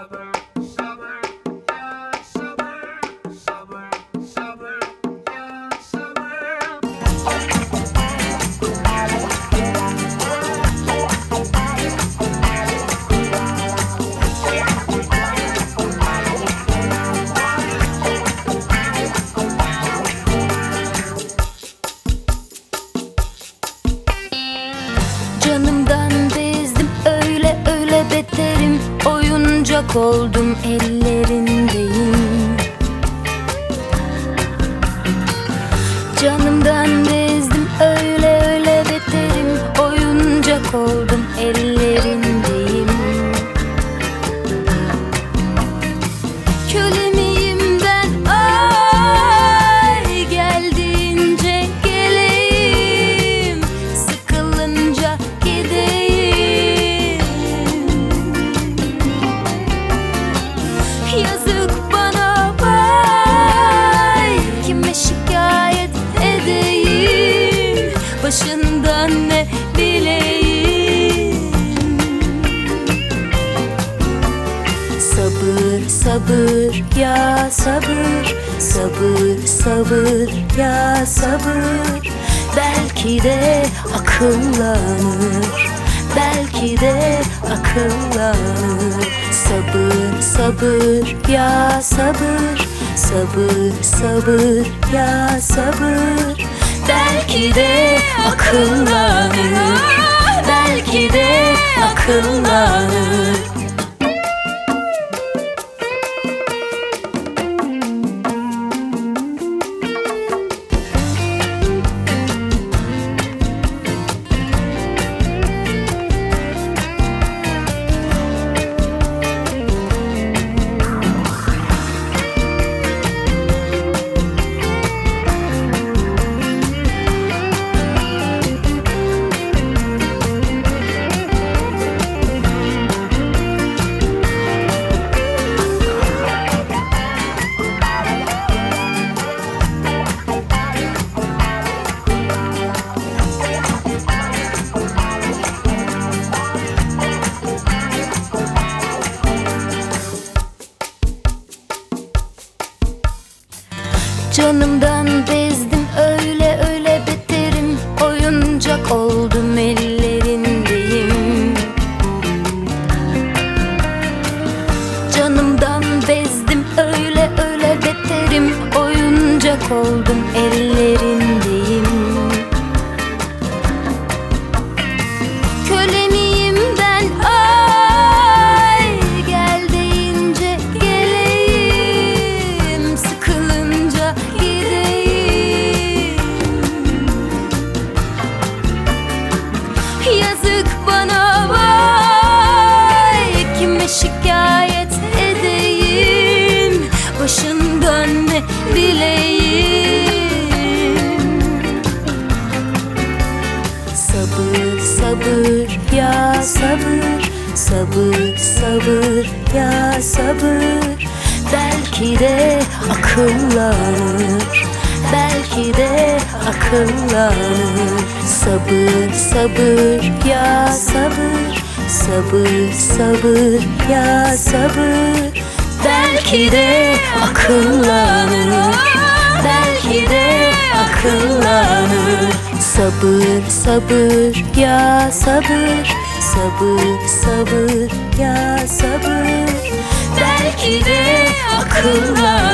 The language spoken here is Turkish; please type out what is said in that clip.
Canımdan bezdim, öyle öyle beterim. Oyuncak oldum, ellerindeyim. Canımdan bezdim, öyle öyle beterim. Oyuncak oldum, ellerindeyim. Köle miyim ben? Ay, geldiğince geleyim, sıkılınca gideyim. Yazık bana, vay, kime şikayet edeyim, başından ne bileyim. Sabır sabır ya sabır, sabır sabır ya sabır. Belki de akıllanır, belki de akıllanır. Sabır sabır ya sabır, sabır sabır ya sabır. Belki de akıllanır, belki de akıllanır. Canımdan bezdim, öyle öyle beterim. Oyuncak oldum, ellerindeyim. Canımdan bezdim, öyle öyle beterim. Oyuncak oldum, ellerindeyim. Köle miyim ben? Ay, gel deyince geleyim, sıkılınca gideyim. Yazık bana, vay, kime şikayet edeyim, başından ne bileyim. Sabır sabır ya sabır, sabır sabır ya sabır. Belki de akıllanır, belki de akıllanır. Sabır sabır ya sabır, sabır sabır ya sabır. Belki de akıllanır, belki de akıllanır. Sabır sabır ya sabır, sabır sabır ya sabır. Belki de akıllanır.